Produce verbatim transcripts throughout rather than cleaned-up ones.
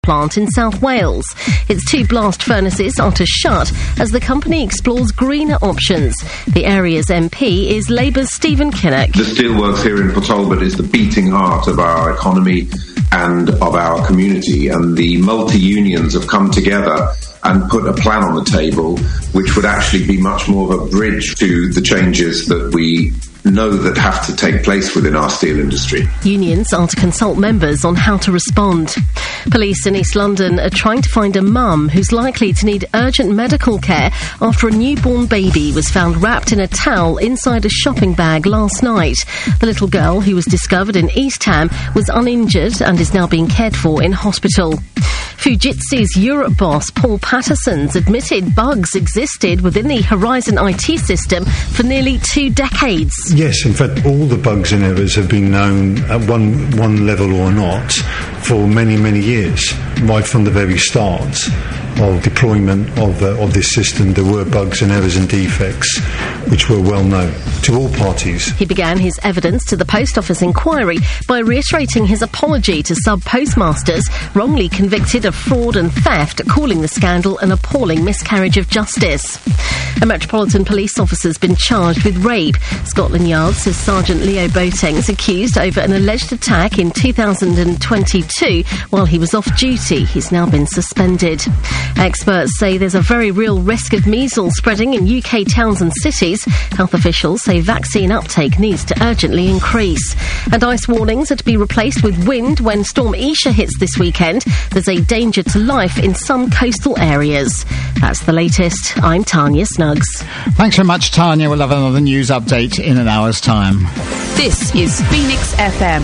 plant in South Wales. Its two blast furnaces are to shut as the company explores greener options. The area's M P is Labour's Stephen Kinnock. The steelworks here in Port Talbot is the beating heart of our economy and of our community, and the multi-unions have come together and put a plan on the table which would actually be much more of a bridge to the changes that we know that have to take place within our steel industry. Unions are to consult members on how to respond. Police in East London are trying to find a mum who's likely to need urgent medical care after a newborn baby was found wrapped in a towel inside a shopping bag last night. The little girl, who was discovered in East Ham, was uninjured and is now being cared for in hospital. Fujitsu's Europe boss Paul Patterson's admitted bugs existed within the Horizon I T system for nearly two decades. Yes, in fact, all the bugs and errors have been known at one one level or not for many, many years. Right from the very start of deployment of uh, of this system, there were bugs and errors and defects which were well known to all parties. He began his evidence to the Post Office inquiry by reiterating his apology to sub-postmasters wrongly convicted of fraud and theft, calling the scandal an appalling miscarriage of justice. A Metropolitan Police officer's been charged with rape. Scotland Yard says Sergeant Leo Boateng is accused over an alleged attack in two thousand twenty-two while he was off duty. He's now been suspended. Experts say there's a very real risk of measles spreading in U K towns and cities. Health officials say vaccine uptake needs to urgently increase. And ice warnings are to be replaced with wind when Storm Isha hits this weekend. There's a danger to life in some coastal areas. That's the latest. I'm Tanya Snuggs. Thanks very much, Tanya. We'll have another news update in an hour's time. This is Phoenix F M.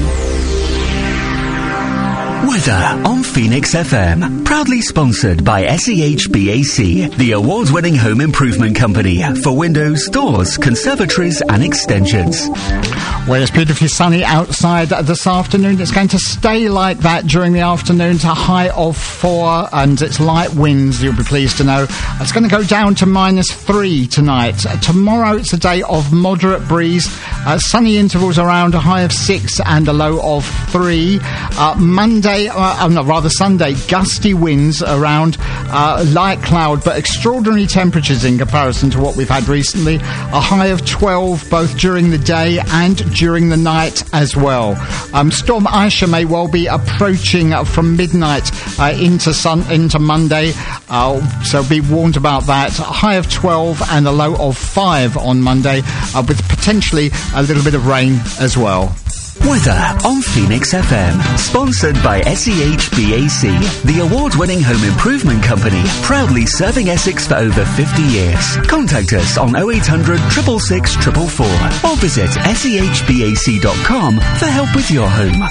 Weather on Phoenix F M, proudly sponsored by S E H B A C, the award-winning home improvement company for windows, doors, conservatories and extensions. Well, it's beautifully sunny outside this afternoon. It's going to stay like that during the afternoon to a high of four, and it's light winds, you'll be pleased to know. It's going to go down to minus three tonight. Uh, tomorrow it's a day of moderate breeze, uh, sunny intervals around a high of six and a low of three. Uh, Monday, uh, oh, no, rather Sunday, gusty winds around, uh, light cloud, but extraordinary temperatures in comparison to what we've had recently. A high of twelve both during the day and during the night as well. Um, Storm Isha may well be approaching uh, from midnight uh, into sun into Monday, uh, so be warned about that. A high of twelve and a low of five on Monday, uh, with potentially a little bit of rain as well. Weather on Phoenix F M, sponsored by S E H B A C, the award-winning home improvement company, proudly serving Essex for over fifty years. Contact us on oh eight hundred, six six six, four four four or visit S E H B A C dot com for help with your home.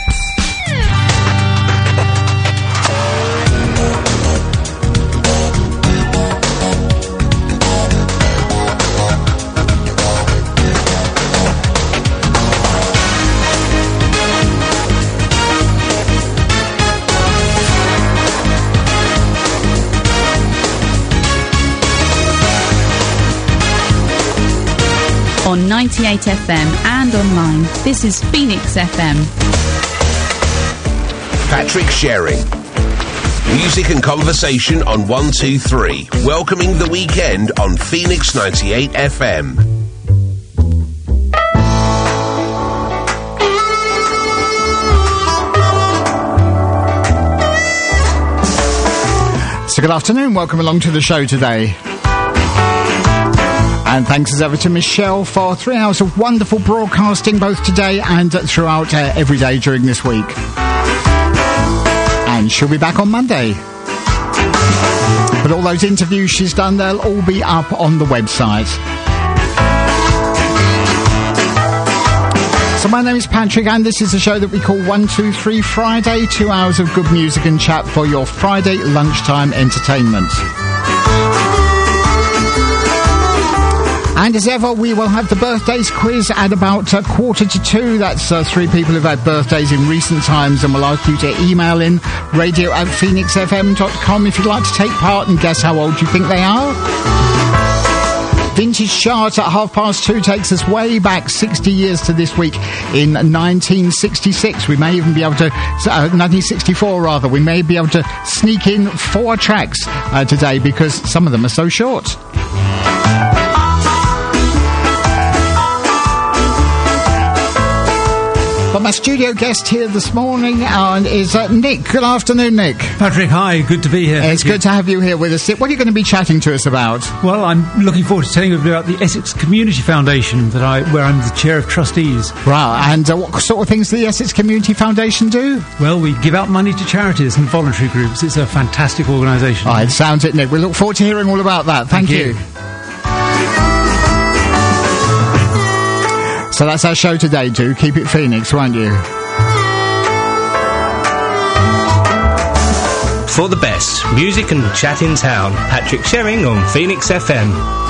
On ninety-eight F M and online, this is Phoenix F M. Patrick Sherring. Music and conversation on one two three. Welcoming the weekend on Phoenix ninety-eight F M. So good afternoon, welcome along to the show today. And thanks as ever to Michelle for three hours of wonderful broadcasting both today and throughout uh, every day during this week. And she'll be back on Monday. But all those interviews she's done, they'll all be up on the website. So my name is Patrick and this is a show that we call one two three Friday. Two hours of good music and chat for your Friday lunchtime entertainment. And as ever, we will have the birthdays quiz at about a quarter to two. That's uh, three people who've had birthdays in recent times, and we'll ask you to email in radio at phoenix f m dot com if you'd like to take part and guess how old you think they are. Vintage chart at half past two takes us way back sixty years to this week in nineteen sixty-six. We may even be able to, uh, nineteen sixty-four rather, we may be able to sneak in four tracks uh, today because some of them are so short. But my studio guest here this morning uh, is uh, Nick. Good afternoon, Nick. Patrick, hi. Good to be here. It's good to have you here with us. What are you going to be chatting to us about? Well, I'm looking forward to telling you about the Essex Community Foundation, that I, where I'm the chair of trustees. Right, and uh, what sort of things does the Essex Community Foundation do? Well, we give out money to charities and voluntary groups. It's a fantastic organisation. Oh, it sounds it, Nick. We look forward to hearing all about that. Thank, Thank you. you. So that's our show today, do keep it Phoenix, won't you? For the best music and chat in town, Patrick Sherring on Phoenix F M.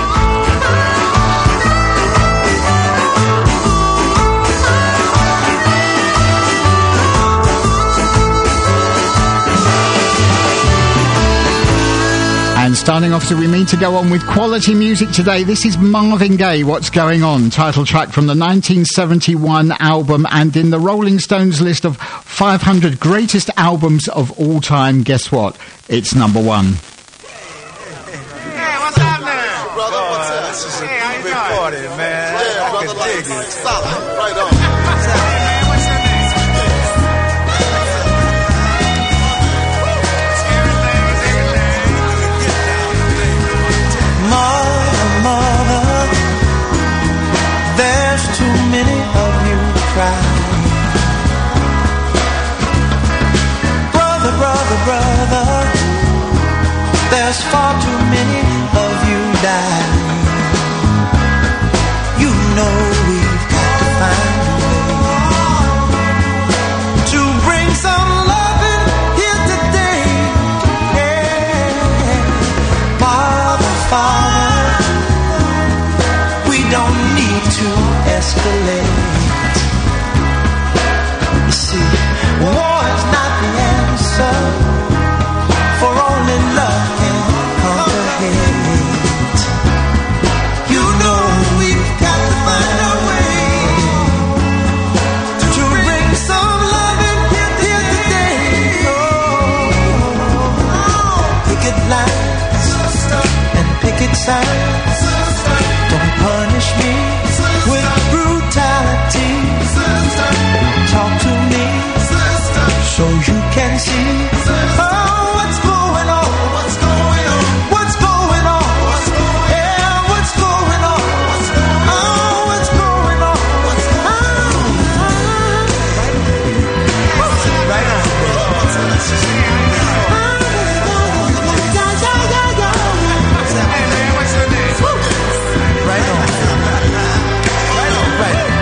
And starting off, so we mean to go on with quality music today. This is Marvin Gaye, What's Going On, title track from the nineteen seventy-one album, and in the Rolling Stones list of five hundred greatest albums of all time, guess what? It's number one. Hey, what's happening? Brother, what's up? This is a hey, big party, man. Yeah, brother, like it. Solid. Right on. What's happening, man? What's your name? Mother, mother, there's too many of you crying. Brother, brother, brother, there's far too many of you dying. You know we've got to find a way to bring some love in here today. Yeah. Father, Father, we don't need to escalate. You see, war is not the answer, for only love can conquer hate. You know we've got to find a way to bring some love in here today. Oh, picket lines and picket signs, don't punish me with brutality. Talk to me so you can see, oh, what's going on, what's going on, what's going on, yeah, what's going on, oh, what's going on, what's going on, right on, hey man, what's your name? Right on, right on, right on.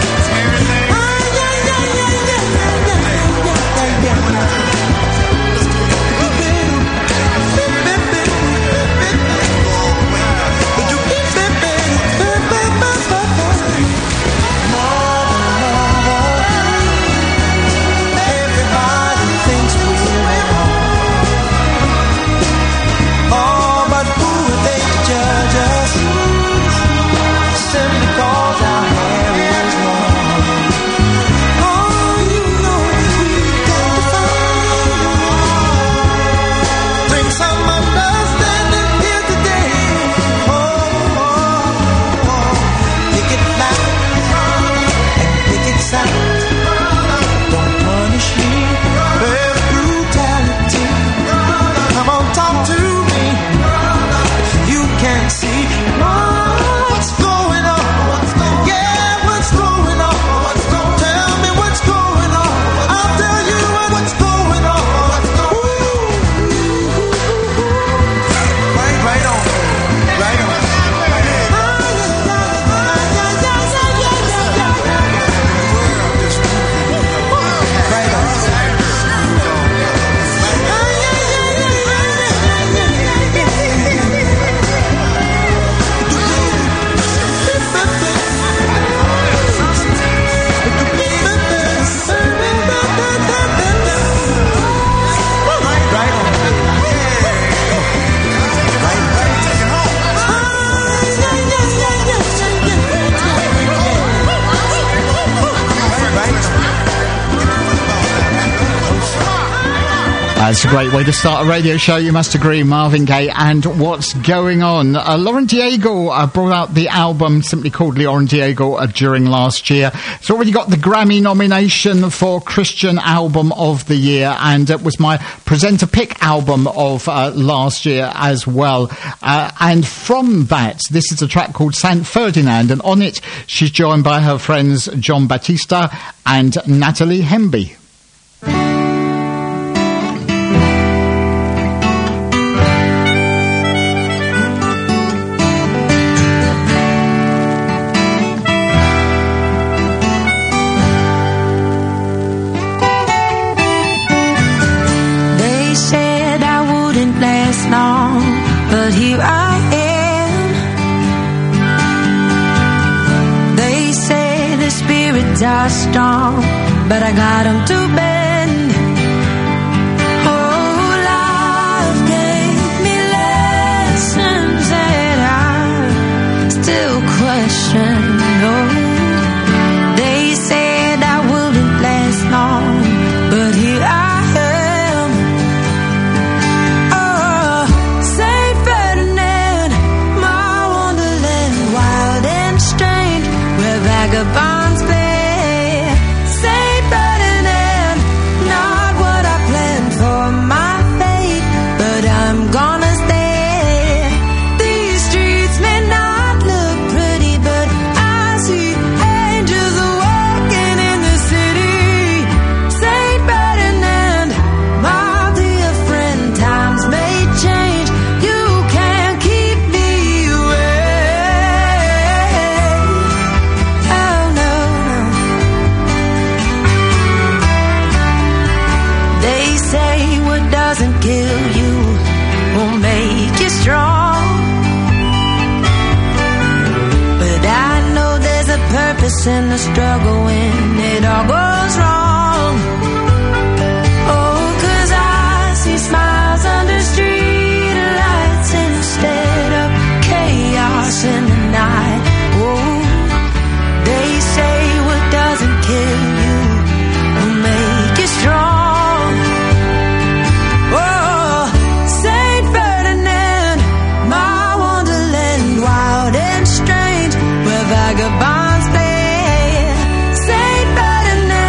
That's a great way to start a radio show, you must agree. Marvin Gaye and What's Going On. Uh, Lauren Daigle uh, brought out the album simply called Lauren Daigle uh, during last year. It's already got the Grammy nomination for Christian Album of the Year, and it was my presenter pick album of uh, last year as well. Uh, and from that, this is a track called Saint Ferdinand, and on it she's joined by her friends John Battista and Natalie Hemby. But here I am. They say the spirits are strong, but I got them to bend. Oh, life gave me lessons that I still question. Oh, they said I wouldn't last long, but here I am. Vagabonds play, Saint Ferdinand, not what I planned for my fate, but I'm gonna stay. These streets may not look pretty, but I see angels walking in the city. Saint Ferdinand, my dear friend, times may change, you can't keep me away. Say what doesn't kill you will make you strong, but I know there's a purpose in the struggle when it all goes wrong. Oh, 'cause I see smiles under street lights instead of chaos in the night. Oh, they say what doesn't kill you will make you strong. Vagabonds play, Saint Ferdinand.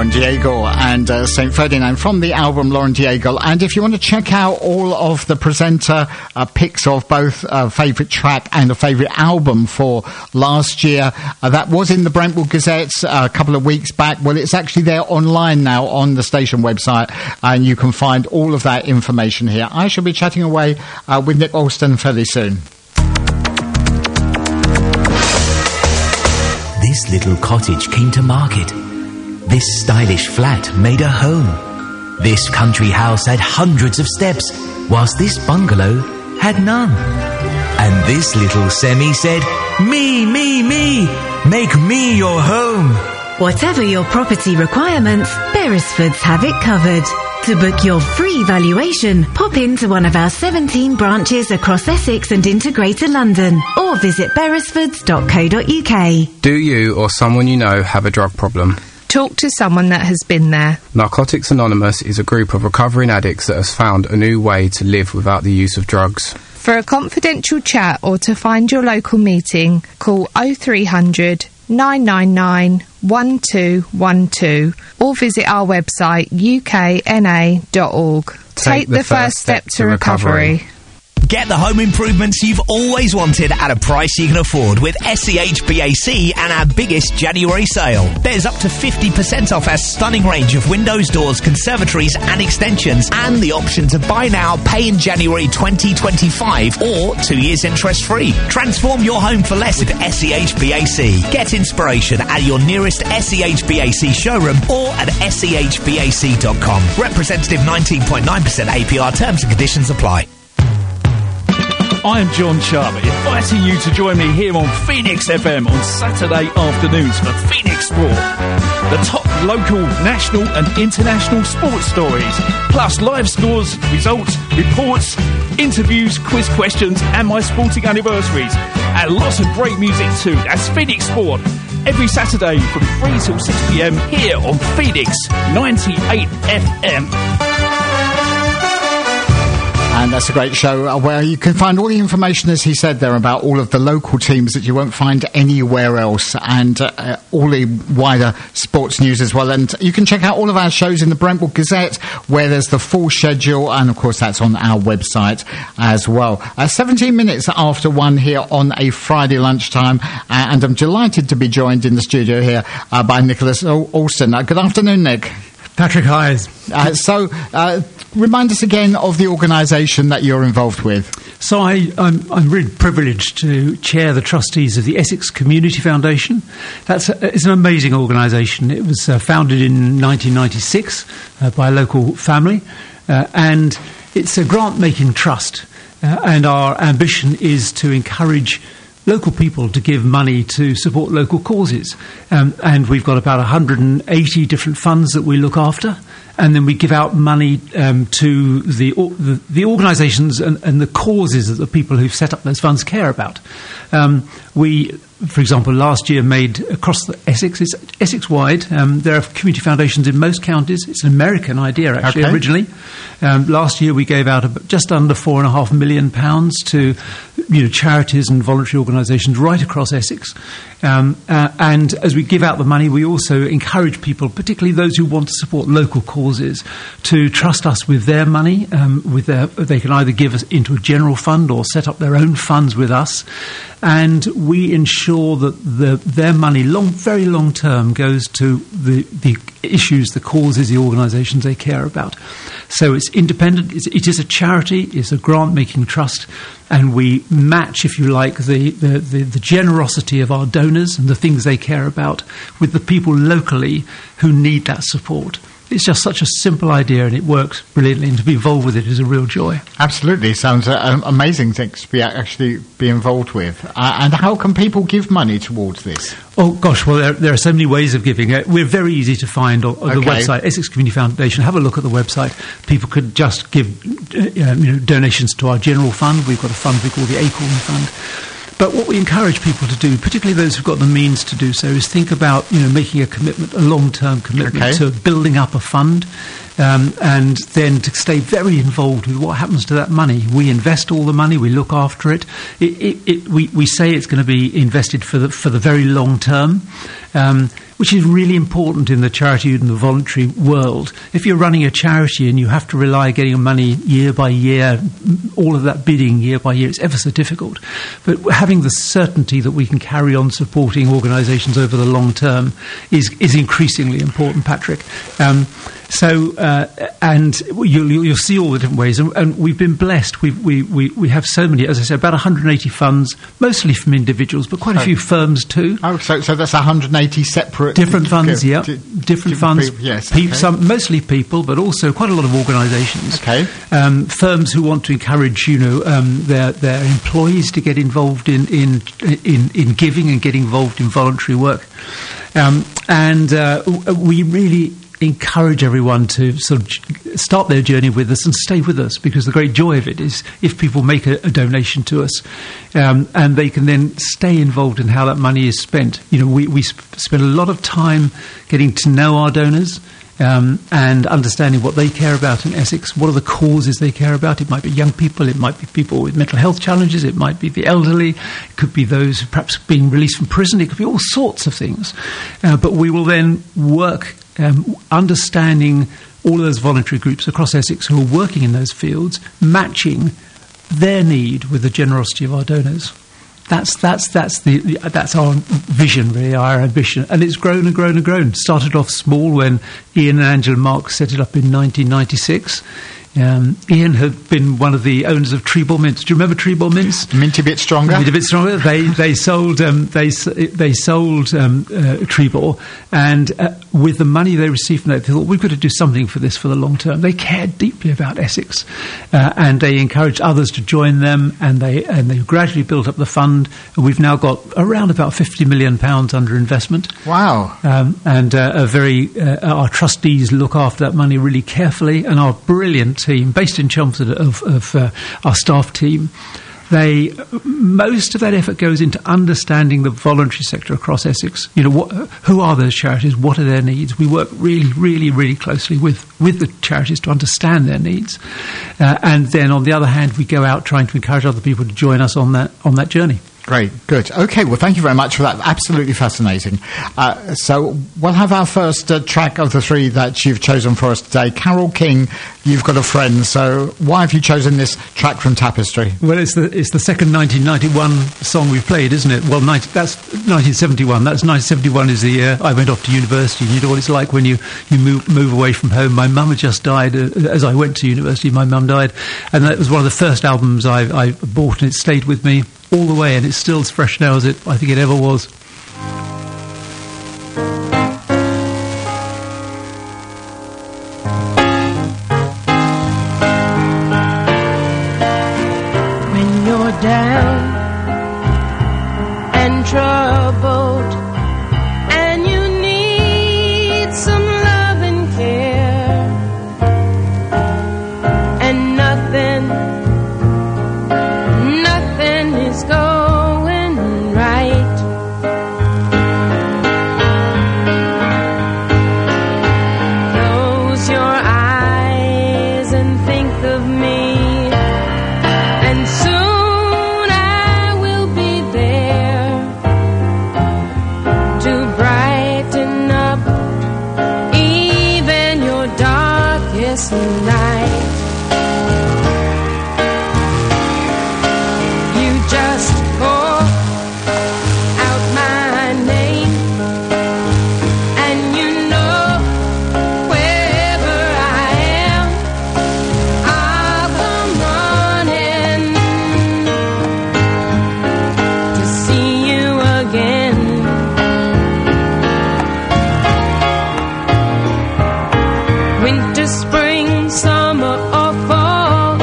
Lauren Daigle and uh, Saint Ferdinand from the album Lauren Daigle. And if you want to check out all of the presenter uh, picks of both uh, favourite track and a favourite album for last year, uh, that was in the Brentwood Gazette uh, a couple of weeks back. Well, it's actually there online now on the station website, and you can find all of that information here. I shall be chatting away uh, with Nick Alston fairly soon. This little cottage came to market. This stylish flat made a home. This country house had hundreds of steps, whilst this bungalow had none. And this little semi said, "Me, me, me, make me your home." Whatever your property requirements, Beresfords have it covered. To book your free valuation, pop into one of our seventeen branches across Essex and into Greater London, or visit beresfords dot co dot uk. Do you or someone you know have a drug problem? Talk to someone that has been there. Narcotics Anonymous is a group of recovering addicts that has found a new way to live without the use of drugs. For a confidential chat or to find your local meeting, call oh three hundred, nine nine nine, one two one two or visit our website u k n a dot org. Take, Take the, the first step, step to recovery. recovery. Get the home improvements you've always wanted at a price you can afford with S C H B A C and our biggest January sale. There's up to fifty percent off our stunning range of windows, doors, conservatories and extensions, and the option to buy now, pay in January twenty twenty-five or two years interest free. Transform your home for less with S C H B A C. Get inspiration at your nearest S C H B A C showroom or at S C H B A C dot com. Representative nineteen point nine percent A P R. Terms and conditions apply. I am John Sharp, inviting you to join me here on Phoenix F M on Saturday afternoons for Phoenix Sport. The top local, national and international sports stories, plus live scores, results, reports, interviews, quiz questions and my sporting anniversaries. And lots of great music too. That's Phoenix Sport. Every Saturday from three till six p m here on Phoenix ninety-eight F M. And that's a great show uh, where you can find all the information, as he said there, about all of the local teams that you won't find anywhere else, and uh, uh, all the wider sports news as well. And you can check out all of our shows in the Brentwood Gazette, where there's the full schedule, and of course that's on our website as well. Uh, seventeen minutes after one here on a Friday lunchtime, uh, and I'm delighted to be joined in the studio here uh, by Nicholas Alston. Uh, good afternoon, Nick. Patrick Hayes. Uh, so, uh, remind us again of the organisation that you're involved with. So I, I'm, I'm really privileged to chair the trustees of the Essex Community Foundation. That's a, it's an amazing organisation. It was uh, founded in nineteen ninety-six uh, by a local family, uh, and it's a grant-making trust. Uh, and our ambition is to encourage local people to give money to support local causes. Um, and we've got about one hundred eighty different funds that we look after. And then we give out money um, to the, the, the organisations and, and the causes that the people who've set up those funds care about. Um, we, for example, last year made across the Essex, it's Essex-wide, um, there are community foundations in most counties. It's an American idea, actually, okay. originally. Um, last year we gave out a, just under four and a half million pounds to you know, charities and voluntary organisations right across Essex. Um, uh, and as we give out the money, we also encourage people, particularly those who want to support local causes, to trust us with their money. Um, with their, they can either give us into a general fund or set up their own funds with us. And we ensure that the, their money, long, very long term, goes to the, the issues, the causes, the organisations they care about. So it's independent, it's, it is a charity, it's a grant-making trust, and we match, if you like, the, the, the, the generosity of our donors and the things they care about with the people locally who need that support. It's just such a simple idea, and it works brilliantly, and to be involved with it is a real joy. Absolutely. Sounds uh, amazing things to be actually be involved with. Uh, and how can people give money towards this? Oh, gosh, well, there, there are so many ways of giving it. We're very easy to find on, on okay. the website, Essex Community Foundation. Have a look at the website. People could just give uh, you know, donations to our general fund. We've got a fund we call the Acorn Fund. But what we encourage people to do, particularly those who've got the means to do so, is think about, you know, making a commitment, a long-term commitment okay. to building up a fund, um, and then to stay very involved with what happens to that money. We invest all the money, we look after it. it, it, it we, we say it's going to be invested for the, for the very long term. Um, which is really important in the charity and the voluntary world. If you're running a charity and you have to rely on getting money year by year, all of that bidding year by year, it's ever so difficult. But having the certainty that we can carry on supporting organisations over the long term is, is increasingly important, Patrick. Um, So, uh, and you'll, you'll see all the different ways, and, and we've been blessed. We've, we we we have so many, as I said, about one hundred eighty funds, mostly from individuals, but quite a Oh. few firms too. Oh, so so that's one hundred eighty separate Different funds, di- yeah, di- different, different funds. people, yes, Pe- okay. some mostly people, but also quite a lot of organisations. Okay, um, firms who want to encourage, you know, um, their their employees to get involved in in in, in giving and get involved in voluntary work, um, and uh, w- we really encourage everyone to sort of j- start their journey with us and stay with us, because the great joy of it is if people make a, a donation to us, um, and they can then stay involved in how that money is spent. You know, we, we sp- spend a lot of time getting to know our donors, um, and understanding what they care about in Essex, what are the causes they care about. It might be young people, it might be people with mental health challenges, it might be the elderly, it could be those who perhaps being released from prison, it could be all sorts of things. Uh, but we will then work Um, understanding all of those voluntary groups across Essex who are working in those fields, matching their need with the generosity of our donors. That's that's that's the, the that's our vision, really, our ambition, and it's grown and grown and grown. Started off small when Ian and Angela Mark set it up in nineteen ninety-six. Um, Ian had been one of the owners of Treeball Mints. Do you remember Treeball Mints? Mint a bit stronger. Mint a bit stronger. They they sold um, they s- they sold um, uh, Treeball, and uh, with the money they received from that, they thought we've got to do something for this for the long term. They cared deeply about Essex, uh, and they encouraged others to join them, and they and they gradually built up the fund. And we've now got around about fifty million pounds under investment. Wow! Um, and uh, a very uh, our trustees look after that money really carefully, and our brilliant team based in Chelmsford of, of uh, our staff team, they most of that effort goes into understanding the voluntary sector across Essex. You know, what, who are those charities? What are their needs? We work really, really, really closely with, with the charities to understand their needs, uh, and then on the other hand, we go out trying to encourage other people to join us on that on that journey. Great, good. Okay, well, thank you very much for that. Absolutely fascinating. Uh, so we'll have our first uh, track of the three that you've chosen for us today. Carole King, You've Got a Friend. So why have you chosen this track from Tapestry? Well, it's the it's the second nineteen ninety-one song we've played, isn't it? Well, ninety, that's nineteen seventy-one. That's nineteen seventy-one is the year I went off to university. You know what it's like when you, you move, move away from home. My mum had just died. Uh, as I went to university, my mum died. And that was one of the first albums I, I bought, and it stayed with me all the way, and it's still as fresh now as it I think it ever was. When you're down and troubled and you need some love and care, and nothing, nothing is going right. Close your eyes and think of me, and soon I will be there to brighten up even your darkest night. You just call out my name, and you know wherever I am, I'll come running to see you again. Winter, spring, summer, or fall,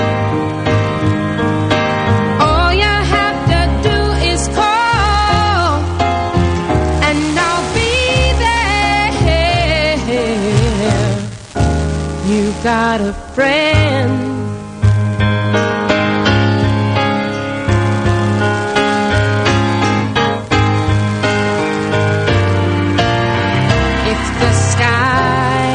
all you have to do is call, and I'll be there. You've got a friend. If the sky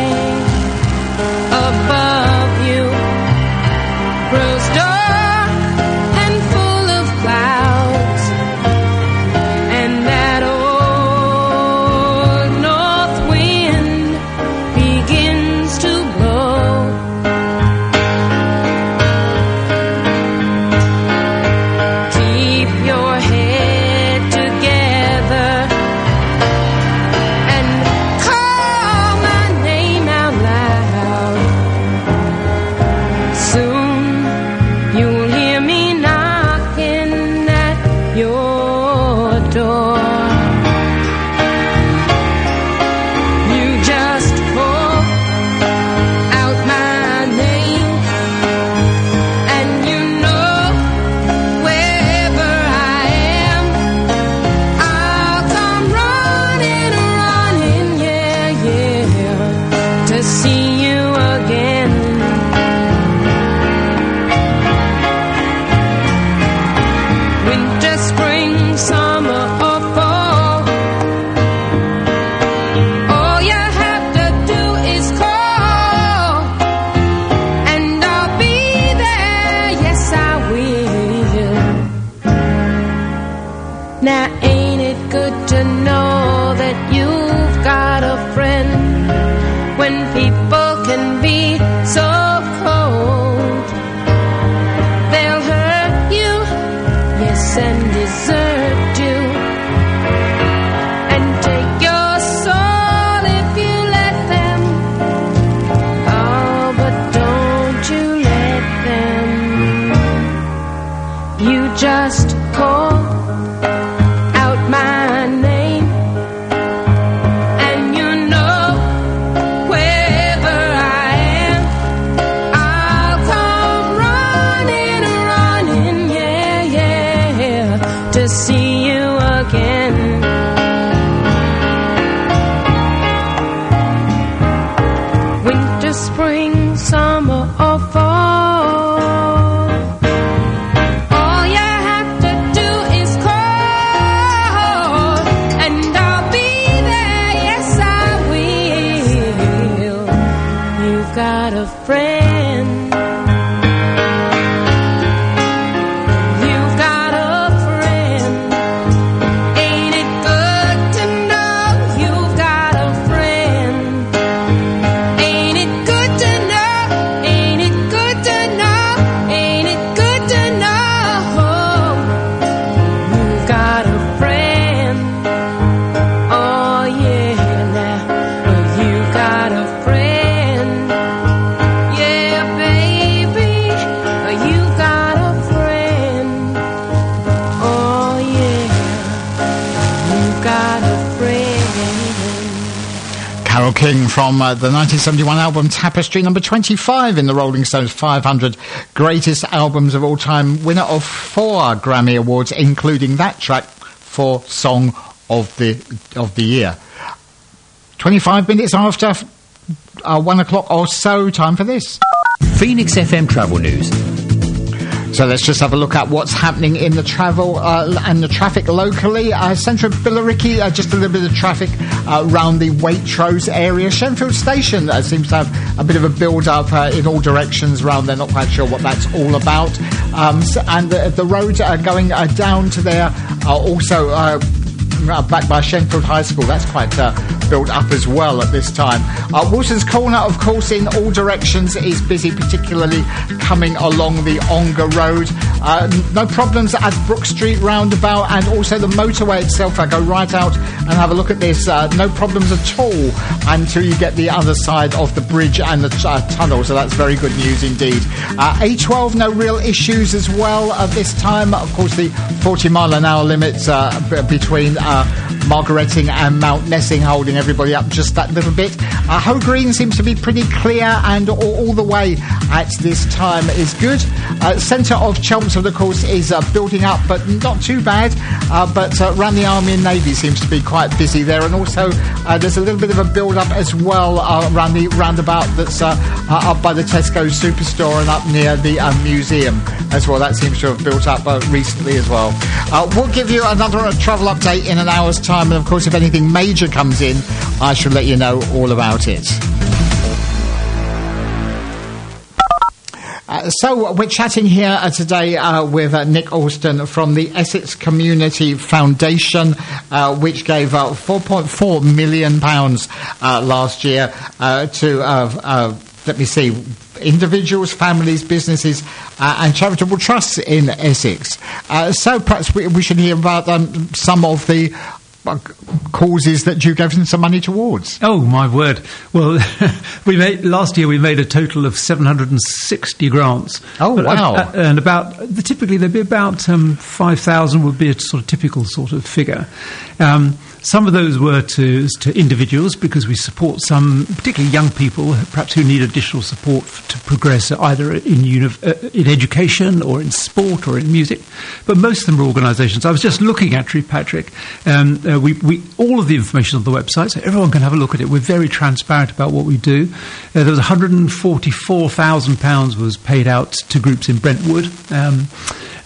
above you grows dark and full of clouds, and that old Now ain't it good to know that you've got a friend when people can be so cold? They'll hurt you, yes, and desert you, and take your soul if you let them. Oh, but don't you let them. You just call out my name, and you know wherever I am, I'll come running, running, yeah, yeah, to see you again. Winter, spring, summer, or fall, all you have to do is call, and I'll be there, yes I will. You've got a friend. You've got a friend. Ain't it good to know you've got a friend? Ain't it good to know? Ain't it good to know? Ain't it good to know you've got a friend? Oh yeah, now you've got a friend. Yeah, baby, you've got a friend. Oh yeah, you've got a friend. Carole King from uh, the nineteen seventy-one album Tapestry, number twenty-five in the Rolling Stones five hundred Greatest Albums of All Time, winner of four Grammy Awards, including that track for Song of the of the Year. twenty-five minutes after uh, one o'clock or so, time for this. Phoenix F M Travel News. So let's just have a look at what's happening in the travel uh, and the traffic locally. Uh, centre of Billericay, uh, just a little bit of traffic uh, around the Waitrose area. Shenfield Station uh, seems to have a bit of a build-up uh, in all directions around there. Not quite sure what that's all about. Um, so, and the, the roads are going uh, down to there are also Uh, Uh, back by Shenfield High School. That's quite uh, built up as well at this time. Uh, Wilson's Corner, of course, in all directions is busy, particularly coming along the Ongar Road. Uh, no problems at Brook Street roundabout, and also the motorway itself. I go right out and have a look at this. Uh, no problems at all until you get the other side of the bridge and the uh, tunnel, so that's very good news indeed. Uh, A twelve, no real issues as well at this time. Of course, the forty mile an hour limits uh, b- between uh, Margaretting and Mount Nessing holding everybody up just that little bit. Uh, Hoe Green seems to be pretty clear, and all, all the way at this time is good. Uh, Centre of Chelmsford, of course, is uh, building up, but not too bad. Uh, but uh, around the Army and Navy seems to be quite busy there, and also uh, there's a little bit of a build-up as well uh, around the roundabout that's uh, uh, up by the Tesco Superstore and up near the uh, museum as well. That seems to have built up uh, recently as well. Uh, we'll give you another uh, travel update in an hour's time, and of course if anything major comes in, I shall let you know all about it. Uh, so we're chatting here uh, today uh, with uh, Nick Alston from the Essex Community Foundation, uh, which gave uh, four point four million pounds uh, last year uh, to, uh, uh, let me see, individuals, families, businesses uh, and charitable trusts in Essex. Uh, so perhaps we, we should hear about um, some of the causes that you gave them some money towards. Oh my word! Well, we made last year we made a total of seven hundred and sixty grants. Oh wow! Uh, and about typically there'd be about um, five thousand would be a sort of typical sort of figure. Um, Some of those were to to individuals, because we support some, particularly young people, perhaps who need additional support f- to progress either in uni- uh, in education or in sport or in music. But most of them are organisations. I was just looking actually, Patrick. Um, uh, we, we all of the information on the website, so everyone can have a look at it. We're very transparent about what we do. Uh, there was one hundred forty-four thousand pounds was paid out to groups in Brentwood. Um,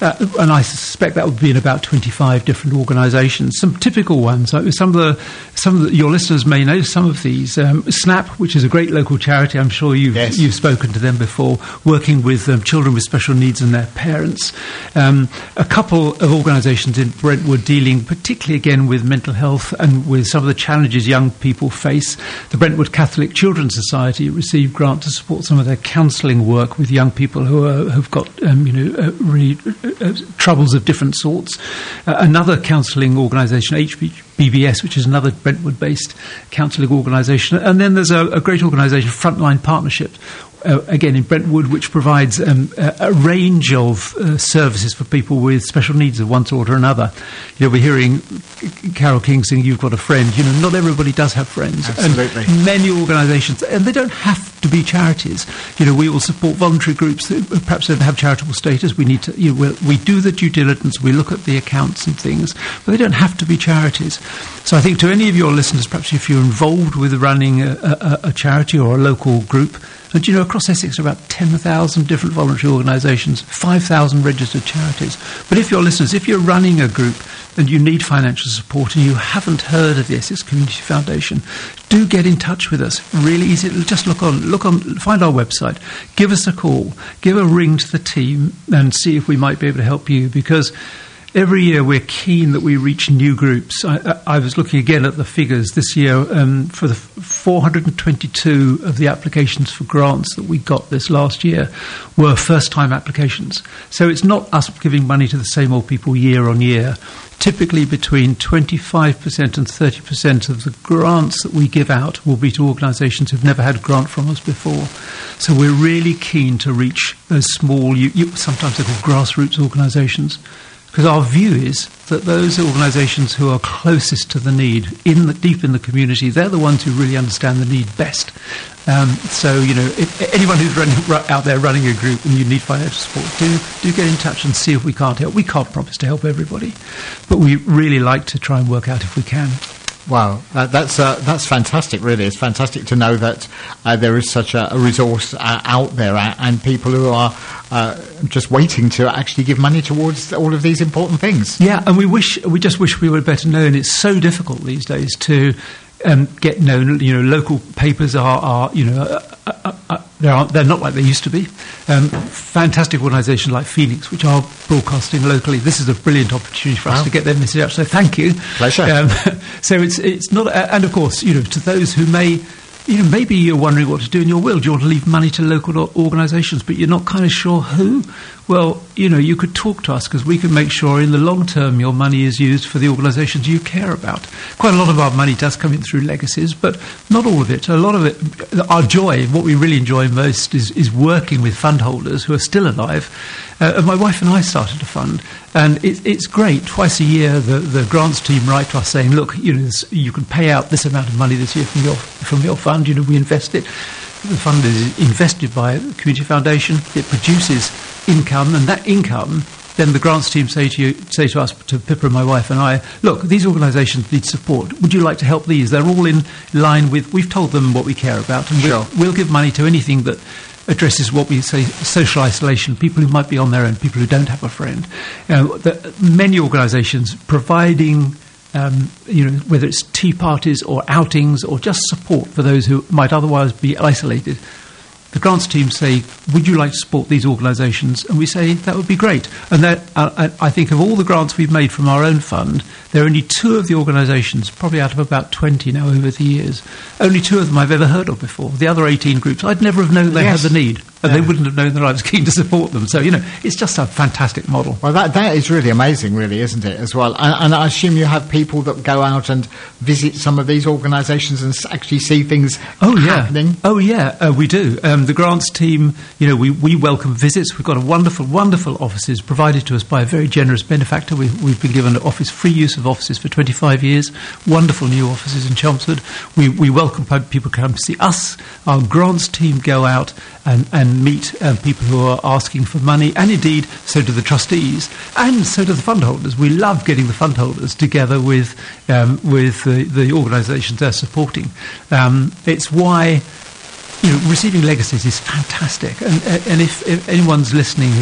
uh, and I suspect that would be in about twenty-five different organisations. Some typical ones, like some of the some of the, your listeners may know some of these. Um, SNAP, which is a great local charity, I'm sure you've yes. you've spoken to them before, working with um, children with special needs and their parents. Um, a couple of organisations in Brentwood dealing particularly again with mental health and with some of the challenges young people face. The Brentwood Catholic Children's Society received grant to support some of their counselling work with young people who are, who've got um, you know uh, really uh, troubles of different sorts. Uh, another counselling organisation, H B B S, which is another Brentwood-based counselling organisation, and then there's a, a great organisation, Frontline Partnership. Uh, again in Brentwood, which provides um, a, a range of uh, services for people with special needs of one sort or another. You know, we're hearing Carole King sing "You've Got a Friend." You know, not everybody does have friends. Absolutely. And many organisations, and they don't have to be charities. You know, we will support voluntary groups that perhaps don't have charitable status. We need to, you know, we do the due diligence, we look at the accounts and things, but they don't have to be charities. So I think to any of your listeners, perhaps if you're involved with running a, a, a charity or a local group, and you know, across Essex there are about ten thousand different voluntary organisations, five thousand registered charities. But if your listeners, if you're running a group and you need financial support and you haven't heard of the Essex Community Foundation, do get in touch with us. Really easy. Just look on, look on, find our website, give us a call, give a ring to the team and see if we might be able to help you, because every year we're keen that we reach new groups. I, I, I was looking again at the figures this year. Um, for the four hundred twenty-two of the applications for grants that we got this last year were first-time applications. So it's not us giving money to the same old people year on year. Typically between twenty-five percent and thirty percent of the grants that we give out will be to organisations who've never had a grant from us before. So we're really keen to reach those small, you, you, sometimes they're called grassroots organisations, because our view is that those organisations who are closest to the need, in the, deep in the community, they're the ones who really understand the need best. Um, so, you know, if anyone who's running, out there running a group and you need financial support, do do get in touch and see if we can't help. We can't promise to help everybody, but we really like to try and work out if we can. Wow, that, that's uh, that's fantastic, really. It's fantastic to know that uh, there is such a, a resource uh, out there uh, and people who are uh, just waiting to actually give money towards all of these important things. Yeah, and we wish we just wish we were better known. It's so difficult these days to um, get known. You know, local papers are, are you know, uh, uh, uh, they're, they're not like they used to be. Um, fantastic organisations like Phoenix, which are broadcasting locally. This is a brilliant opportunity for us wow. to get their message out. So thank you. Pleasure. Um, so it's it's not, uh, and of course, you know, to those who may. You know, maybe you're wondering what to do in your will. Do you want to leave money to local organisations, but you're not kind of sure who? Well, you know, you could talk to us because we can make sure in the long term your money is used for the organisations you care about. Quite a lot of our money does come in through legacies, but not all of it. A lot of it, our joy, what we really enjoy most is, is working with fund holders who are still alive. Uh, and my wife and I started a fund, and it, it's great. Twice a year, the, the grants team write to us saying, look, you know, this, you can pay out this amount of money this year from your from your fund. You know, we invest it. The fund is invested by the Community Foundation. It produces income, and that income, then the grants team say to you, say to us, to Pippa and my wife and I, look, these organisations need support. Would you like to help these? They're all in line with, we've told them what we care about, and sure. we'll, we'll give money to anything that addresses what we say social isolation, people who might be on their own, people who don't have a friend. You know, the, many organisations providing, um, you know, whether it's tea parties or outings or just support for those who might otherwise be isolated. The grants team say, would you like to support these organisations? And we say, that would be great. And that, uh, I think of all the grants we've made from our own fund, there are only two of the organisations, probably out of about twenty now over the years, only two of them I've ever heard of before. The other eighteen groups, I'd never have known they yes. had the need. And yeah. they wouldn't have known that I was keen to support them. So, you know, it's just a fantastic model. Well, that that is really amazing, really, isn't it, as well? And, and I assume you have people that go out and visit some of these organisations and actually see things oh, yeah. happening? Oh, yeah, uh, we do. Um, the grants team, you know, we, we welcome visits. We've got a wonderful, wonderful offices provided to us by a very generous benefactor. We, we've been given office free use of offices for twenty-five years. Wonderful new offices in Chelmsford. We, we welcome people to come see us. Our grants team go out and, and meet um, people who are asking for money, and indeed so do the trustees, and so do the fund holders. We love getting the fund holders together with um, with the, the organisations they're supporting. Um, it's why, you know, receiving legacies is fantastic, and and if, if anyone's listening who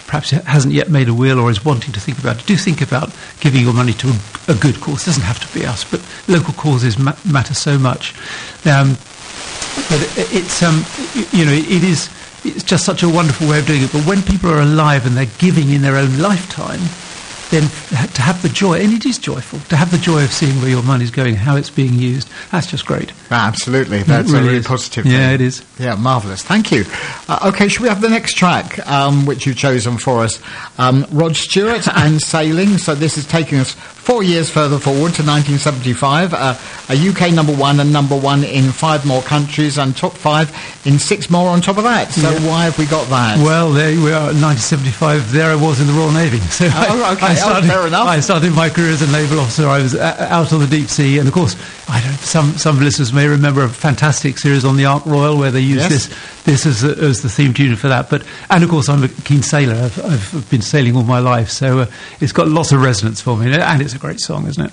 perhaps hasn't yet made a will or is wanting to think about it, do think about giving your money to a, a good cause. It doesn't have to be us, but local causes ma- matter so much. Um, but it, it's, um, you know, it, it is it's just such a wonderful way of doing it. But when people are alive and they're giving in their own lifetime, then to have the joy, and it is joyful, to have the joy of seeing where your money's going, how it's being used, that's just great. Absolutely, that's really a really is. positive Yeah, thing. it is. Yeah, marvellous. Thank you. Uh, okay, should we have the next track, um, which you've chosen for us? Um, Rod Stewart and Sailing. So this is taking us four years further forward to nineteen seventy-five. Uh, a U K number one and number one in five more countries and top five in six more on top of that. So Yeah. why have we got that? Well, there we are, nineteen seventy-five. There I was in the Royal Navy. So Oh, I, okay. I Oh, started, fair enough. I started my career as a naval officer. I was uh, out on the deep sea, and of course, I don't. Some some listeners may remember a fantastic series on the Ark Royal where they used Yes. this this as, a, as the theme tune for that. But and of course, I'm a keen sailor. I've, I've been sailing all my life, so uh, it's got lots of resonance for me, and it's a great song, isn't it?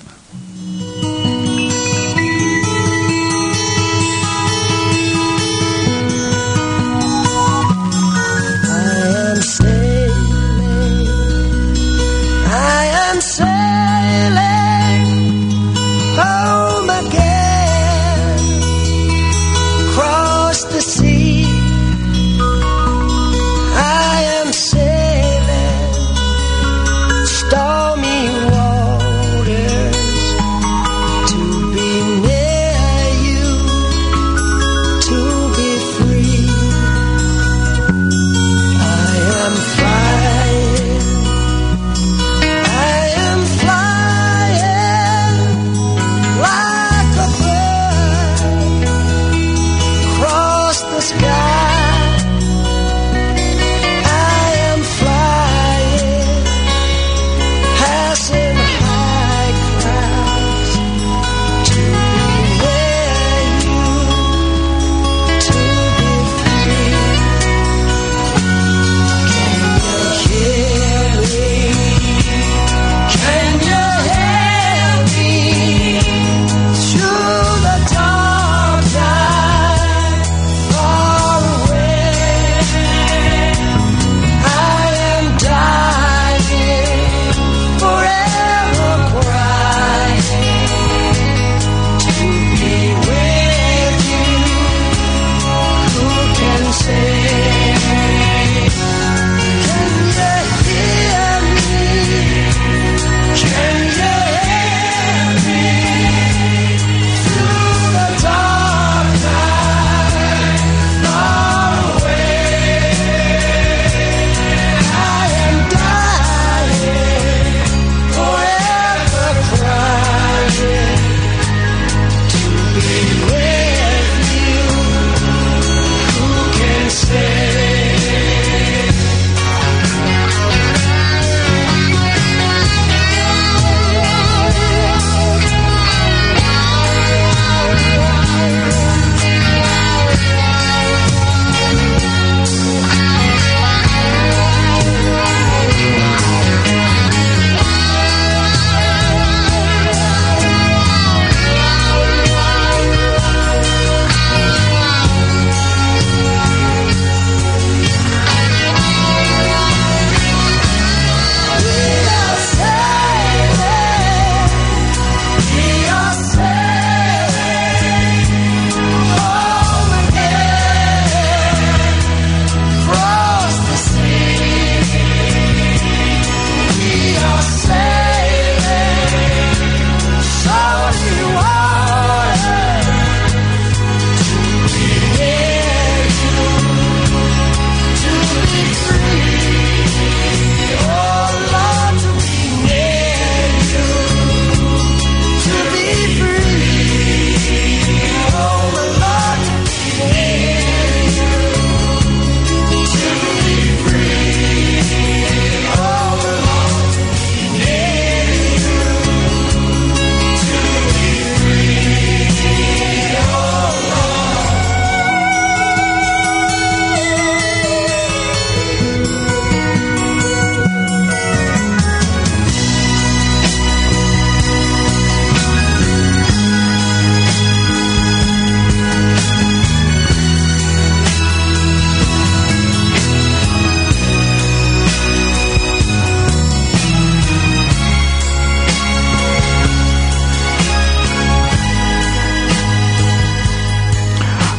I am sailing, I am sailing home again, across the sea. I am sailing stormy waters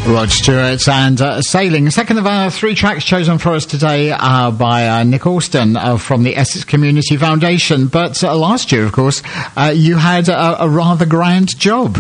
Rod Stewart and uh, Sailing. Second of our three tracks chosen for us today uh, by uh, Nick Alston uh, from the Essex Community Foundation. But uh, last year, of course, uh, you had a, a rather grand job.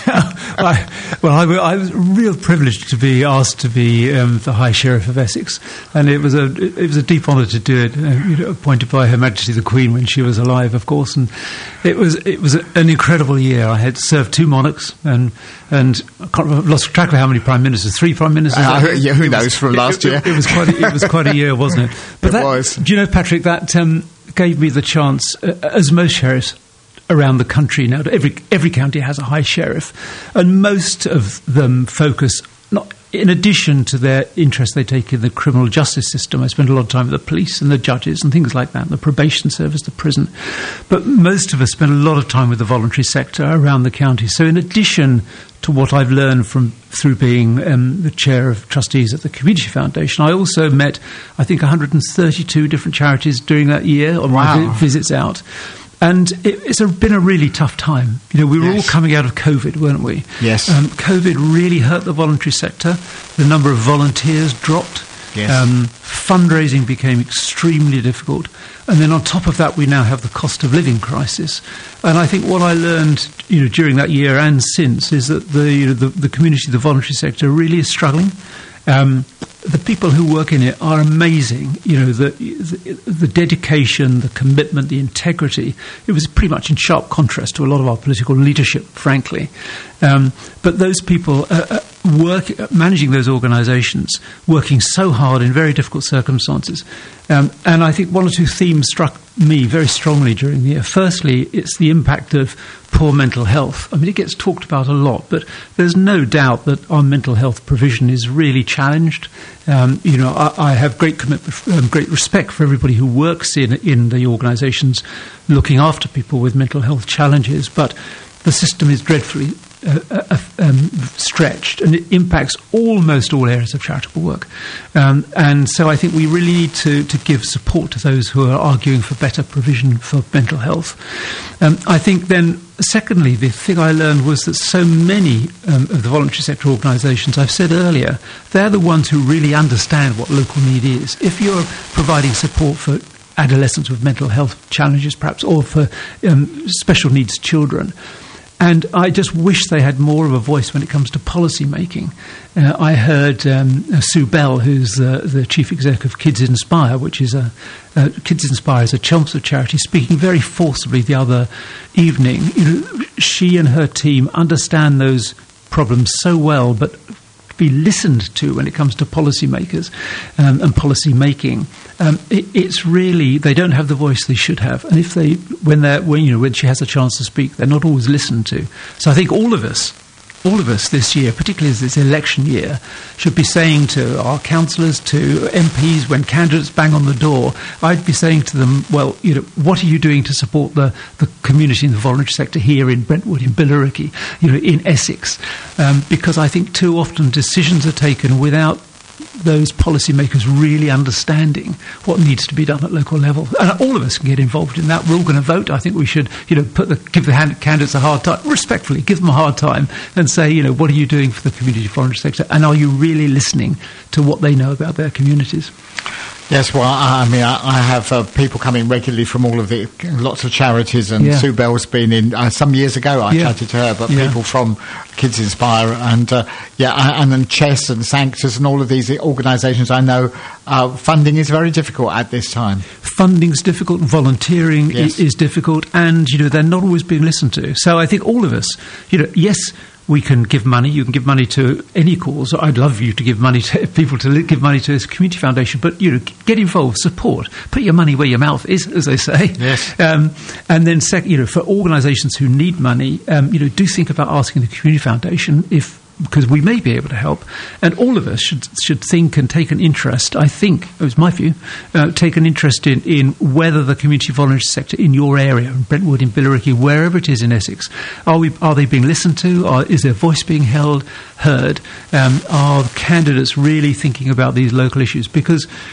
I, well, I, I was real privileged to be asked to be um, the High Sheriff of Essex, and it was a it was a deep honour to do it. Uh, you know, appointed by Her Majesty the Queen when she was alive, of course, and it was it was an incredible year. I had served two monarchs, and and I can't remember, I've lost track of how many prime ministers, three prime ministers. Uh, yeah, who knows was, from last it, year? It, it was quite a, it was quite a year, wasn't it? But it that, was. Do you know, Patrick, that um, gave me the chance, uh, as most sheriffs around the country now, every every county has a high sheriff, and most of them focus not. In addition to their interest they take in the criminal justice system, I spend a lot of time with the police and the judges and things like that, the probation service, the prison. But most of us spend a lot of time with the voluntary sector around the county. So in addition to what I've learned from through being um, the chair of trustees at the Community Foundation, I also met, I think, one hundred thirty-two different charities during that year on wow. my vi- visits out. And it, it's a, been a really tough time. You know, we were yes. all coming out of COVID, weren't we? Yes. Um, COVID really hurt the voluntary sector. The number of volunteers dropped. Yes. Um, fundraising became extremely difficult. And then on top of that, we now have the cost of living crisis. And I think what I learned, you know, during that year and since is that the you know, the, the community, the voluntary sector, really is struggling. Um, the people who work in it are amazing. You know, the, the the dedication, the commitment, the integrity. It was pretty much in sharp contrast to a lot of our political leadership, frankly. Um, but those people uh, work managing those organisations, working so hard in very difficult circumstances. Um, and I think one or two themes struck me very strongly during the year. Firstly, it's the impact of poor mental health. I mean, it gets talked about a lot, but there's no doubt that our mental health provision is really challenged. Um, you know, I, I have great commitment, um, great respect for everybody who works in in the organisations looking after people with mental health challenges, but the system is dreadfully uh, uh, um, stretched, and it impacts almost all areas of charitable work. Um, and so I think we really need to, to give support to those who are arguing for better provision for mental health. Um, I think then, secondly, the thing I learned was that so many um, of the voluntary sector organisations, I've said earlier, they're the ones who really understand what local need is. If you're providing support for adolescents with mental health challenges, perhaps, or for um, special needs children, and I just wish they had more of a voice when it comes to policy making. Uh, I heard um, Sue Bell, who's uh, the chief exec of Kids Inspire, which is a uh, Kids Inspire is a Chelmsford charity, speaking very forcibly the other evening. You know, she and her team understand those problems so well, but be listened to when it comes to policymakers um, and policy making. Um, it, it's really, they don't have the voice they should have, and if they, when they're, when you know, when she has a chance to speak, they're not always listened to. So I think all of us, all of us this year, particularly as this election year, should be saying to our councillors, to M Ps, when candidates bang on the door, I'd be saying to them, well, you know, what are you doing to support the, the community in the voluntary sector here in Brentwood, in Billericay, you know, in Essex? Um, because I think too often decisions are taken without those policymakers really understanding what needs to be done at local level. And all of us can get involved in that. We're all going to vote. I think we should, you know, put the, give the hand, candidates a hard time, respectfully, give them a hard time and say, you know, what are you doing for the community voluntary sector? And are you really listening to what they know about their communities? Yes, well, I mean, I, I have uh, people coming regularly from all of the, lots of charities, and Yeah. Sue Bell's been in, uh, some years ago I Yeah. chatted to her, but Yeah. people from Kids Inspire and, uh, yeah, I- and then Chess and Sanctus and all of these organisations I know, uh, funding is very difficult at this time. Funding's difficult, volunteering Yes. i- is difficult, and, you know, they're not always being listened to. So I think all of us, you know, yes, we can give money. You can give money to any cause. I'd love you to give money to people to li- give money to this community foundation. But you know, get involved, support, put your money where your mouth is, as they say. Yes. Um, and then, sec- you know, for organisations who need money, um, you know, do think about asking the community foundation if. Because we may be able to help, and all of us should should think and take an interest. I think it was my view, uh, take an interest in, in whether the community voluntary sector in your area, in Brentwood, in Billericay, wherever it is in Essex, are we are they being listened to? Are, is their voice being held heard? Um, are candidates really thinking about these local issues? Because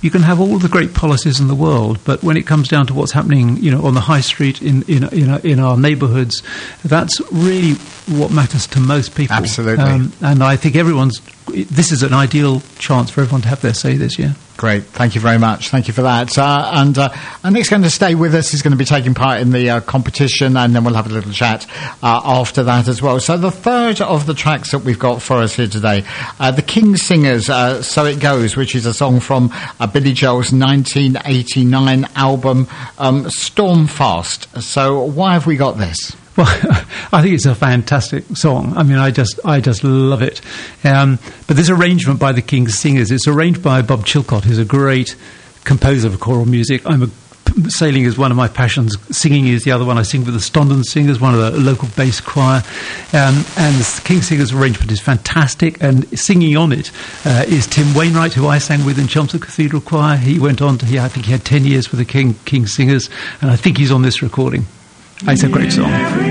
you can have all the great policies in the world, but when it comes down to what's happening, you know, on the high street in in in, our, in our neighbourhoods, that's really what matters to most people. Absolutely. Um, and I think everyone's. This is an ideal chance for everyone to have their say this year. Great, thank you very much. Thank you for that. Uh, and uh, and Nick's going to stay with us. He's going to be taking part in the uh, competition, and then we'll have a little chat uh, after that as well. So the third of the tracks that we've got for us here today, uh, the King's Singers, uh, So It Goes, which is a song from uh, Billy Joel's nineteen eighty-nine album um, Stormfast. So why have we got this? Well, I think it's a fantastic song. I mean, I just, I just love it. Um, but this arrangement by the King's Singers, it's arranged by Bob Chilcott, who's a great composer of choral music. I'm a, sailing is one of my passions. Singing is the other one. I sing with the Stondon Singers, one of the local bass choir. Um, and the King's Singers arrangement is fantastic. And singing on it uh, is Tim Wainwright, who I sang with in Chelmsford Cathedral Choir. He went on to, he, I think he had ten years with the King, King's Singers. And I think he's on this recording. It's a great song.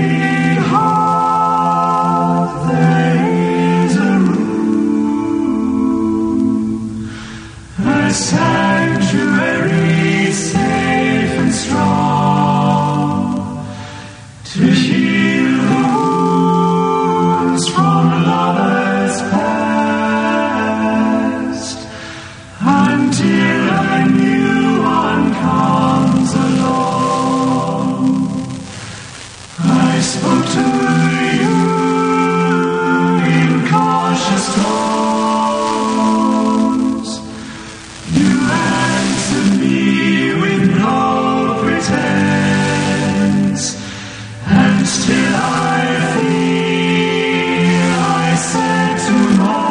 A sanctuary safe and strong to heal the wounds from lovers past until a new one comes along. I spoke to you in cautious tones. You answered me with no pretense, and still I feel I said too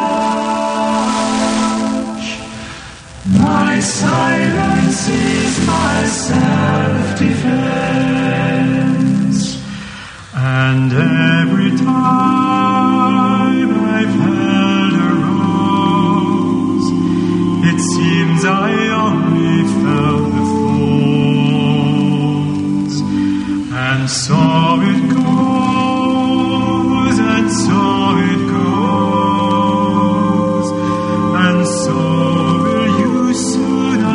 much. My silence is my self-defense, and every time I've held a rose, it seems I only felt the thorns. And so it goes, and so it goes, and so will you soon, I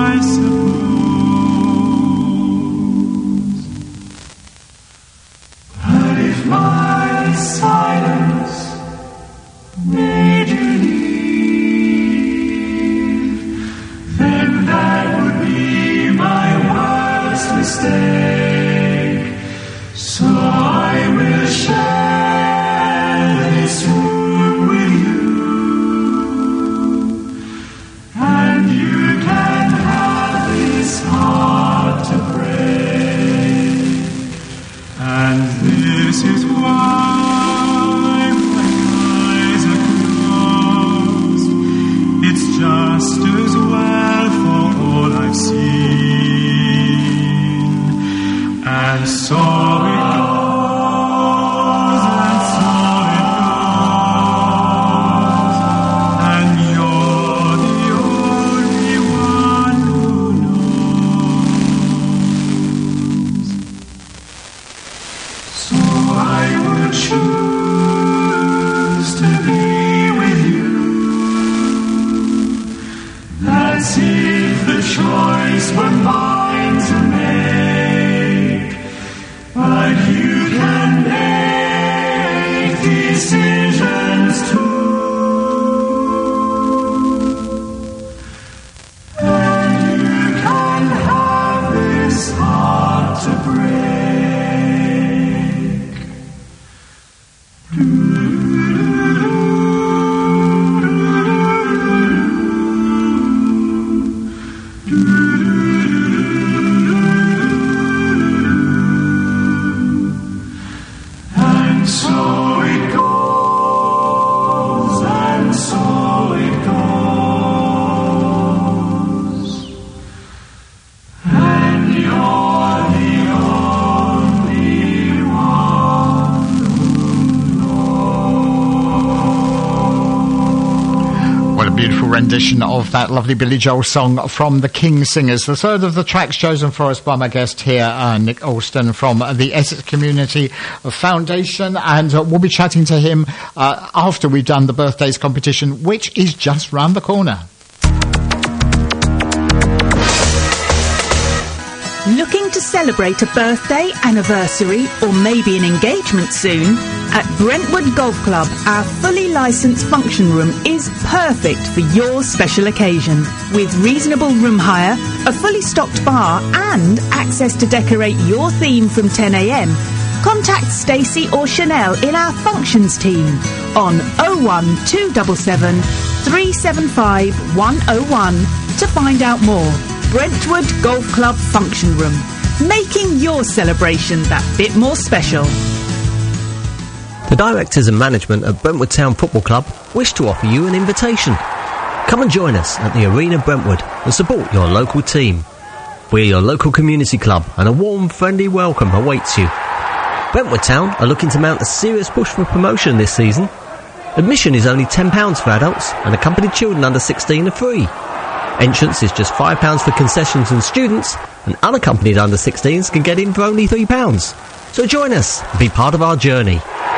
suppose. But if my silence made you leave, then that would be my worst mistake. So I will share this room with you, and you can have this heart to break. And this is why my eyes are closed. It's just as well for all I've seen. And so it goes, and so it goes, and you're the only one who knows. So I would choose to be with you. That's if the choice were mine to make. But you can make decisions too. And you can have this heart to break. And so it goes, and so it goes, and you're the only one who What a beautiful rendition of that lovely Billy Joel song from the King's Singers. The third of the tracks chosen for us by my guest here, uh, Nick Alston from the Essex Community Foundation, and uh, we'll be chatting to him uh, after we've done the birthdays competition, which is just round the corner. Looking to celebrate a birthday, anniversary, or maybe an engagement soon? At Brentwood Golf Club, our fully licensed function room is perfect for your special occasion. With reasonable room hire, a fully stocked bar, and access to decorate your theme from ten a m, contact Stacey or Chanel in our functions team on oh one two seven seven, three seven five, one oh one to find out more. Brentwood Golf Club Function Room, making your celebration that bit more special. The directors and management at Brentwood Town Football Club wish to offer you an invitation. Come and join us at the Arena Brentwood and support your local team. We're your local community club and a warm, friendly welcome awaits you. Brentwood Town are looking to mount a serious push for promotion this season. Admission is only ten pounds for adults and accompanied children under sixteen are free. Entrance is just five pounds for concessions and students, and unaccompanied under sixteens can get in for only three pounds. So join us and be part of our journey.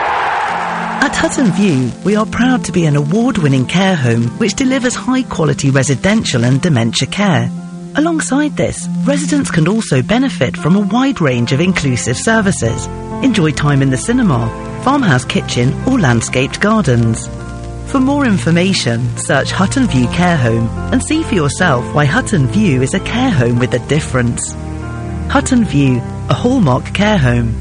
At Hutton View, we are proud to be an award-winning care home which delivers high-quality residential and dementia care. Alongside this, residents can also benefit from a wide range of inclusive services. Enjoy time in the cinema, farmhouse kitchen or landscaped gardens. For more information, search Hutton View Care Home and see for yourself why Hutton View is a care home with a difference. Hutton View, a hallmark care home.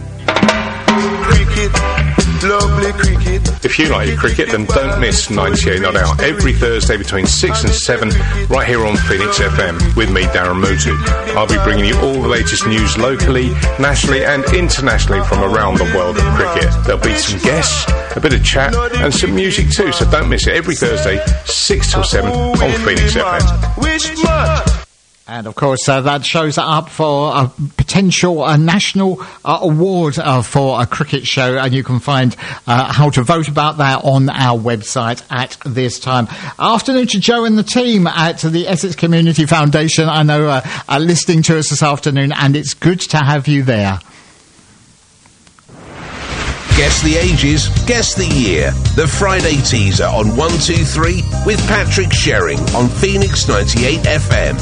Cricket, lovely cricket. If you like your cricket, then don't miss ninety-eight Not Out every Thursday between six and seven, right here on Phoenix F M with me, Darren Mutu. I'll be bringing you all the latest news locally, nationally and internationally from around the world of cricket. There'll be some guests, a bit of chat and some music too, so don't miss it every Thursday, six till seven on Phoenix F M. And, of course, uh, that shows up for a potential uh, national uh, award uh, for a cricket show, and you can find uh, how to vote about that on our website at this time. Afternoon to Joe and the team at the Essex Community Foundation. I know uh, are listening to us this afternoon, and it's good to have you there. Guess the ages, guess the year. The Friday teaser on one two three with Patrick Sherring on Phoenix ninety-eight F M.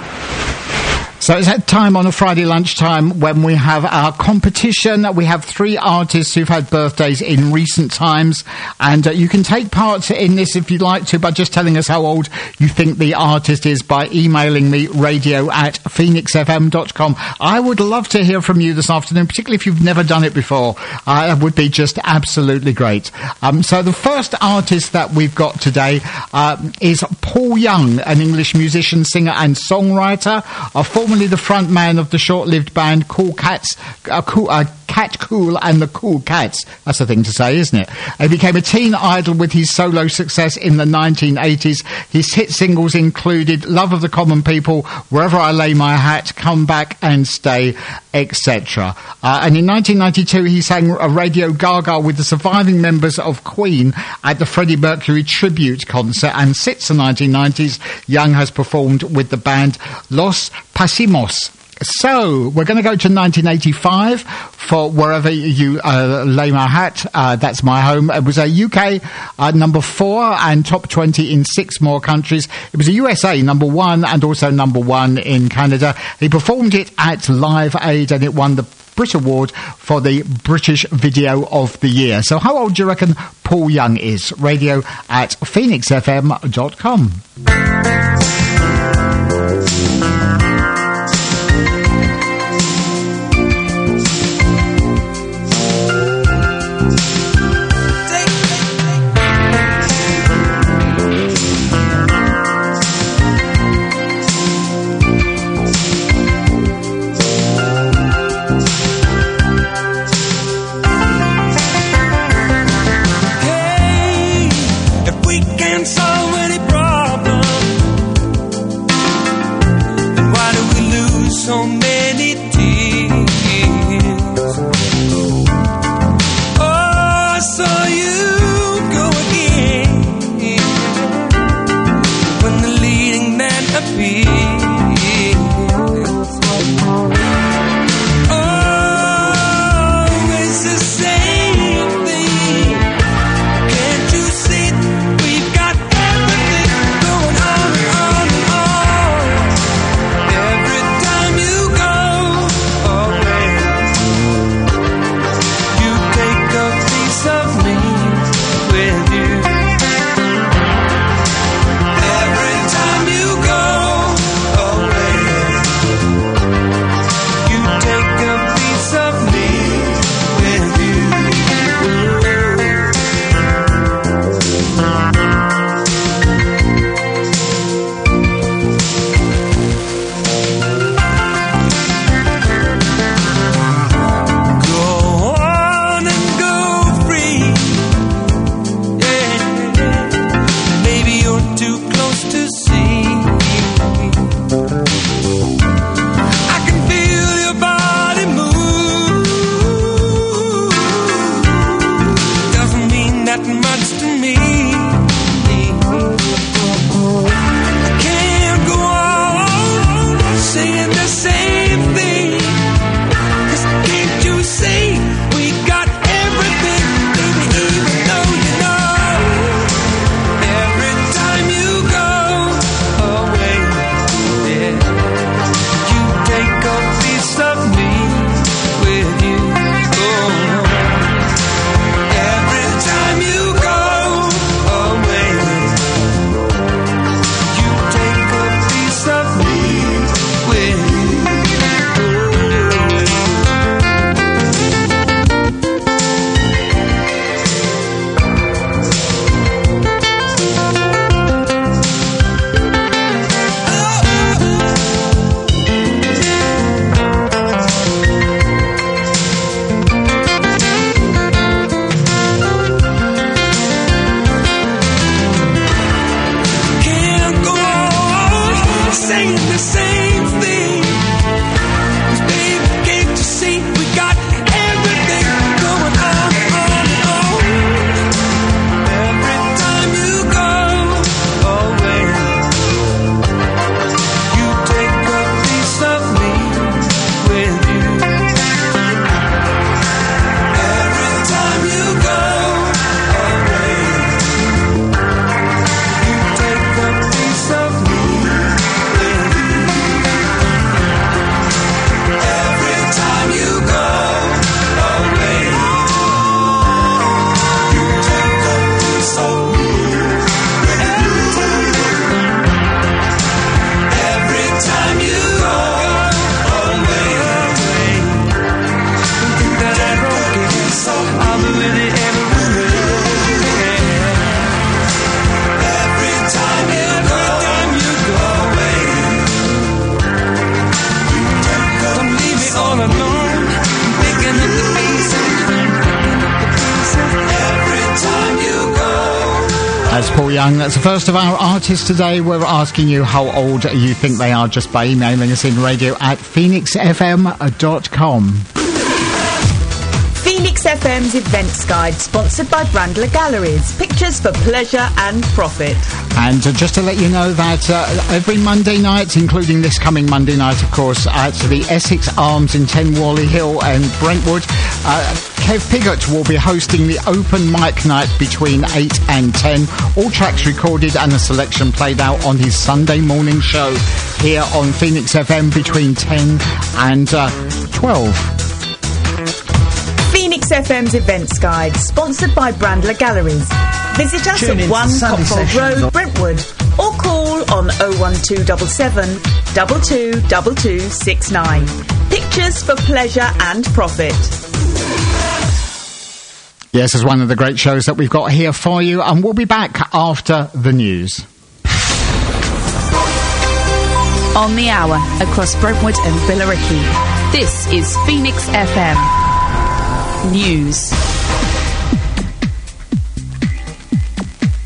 So it's that time on a Friday lunchtime when we have our competition. We have three artists who've had birthdays in recent times, and uh, you can take part in this if you'd like to by just telling us how old you think the artist is by emailing me radio at phoenix f m dot com. I would love to hear from you this afternoon, particularly if you've never done it before. Uh, it would be just absolutely great. Um, so the first artist that we've got today uh, is Paul Young, an English musician, singer and songwriter, a former the front man of the short-lived band Cool Cats, uh, cool, uh, Cat Cool and the Cool Cats. That's the thing to say, isn't it? He became a teen idol with his solo success in the nineteen eighties. His hit singles included Love of the Common People, Wherever I Lay My Hat, Come Back and Stay, et cetera. Uh, and in nineteen ninety-two, he sang a Radio Gaga with the surviving members of Queen at the Freddie Mercury tribute concert. And since the nineteen nineties, Young has performed with the band Los Pasimos. So, we're going to go to nineteen eighty-five for Wherever You uh, Lay My Hat. Uh, that's my home. It was a U K uh, number four and top twenty in six more countries. It was a U S A number one and also number one in Canada. He performed it at Live Aid and it won the Brit Award for the British Video of the Year. So, how old do you reckon Paul Young is? Radio at phoenix f m dot com. Solve any problem That's Paul Young. That's the first of our artists today. We're asking you how old you think they are just by emailing us in radio at phoenix f m dot com. Phoenix F M's Events Guide, sponsored by Brandler Galleries. Pictures for pleasure and profit. And uh, just to let you know that uh, every Monday night, including this coming Monday night, of course, at the Essex Arms in ten Worley Hill and Brentwood, uh, Kev Piggott will be hosting the open mic night between eight and ten. All tracks recorded and a selection played out on his Sunday morning show here on Phoenix F M between ten and uh, twelve. Phoenix F M's Events Guide, sponsored by Brandler Galleries. Visit us Tune in at to one Sunday Cockfold sessions. Road, Brentwood, or call on oh one two seven seven, two two two two six nine. Pictures for pleasure and profit. Yes, it's one of the great shows that we've got here for you, and we'll be back after the news. On the hour, across Brentwood and Billericay, this is Phoenix F M News.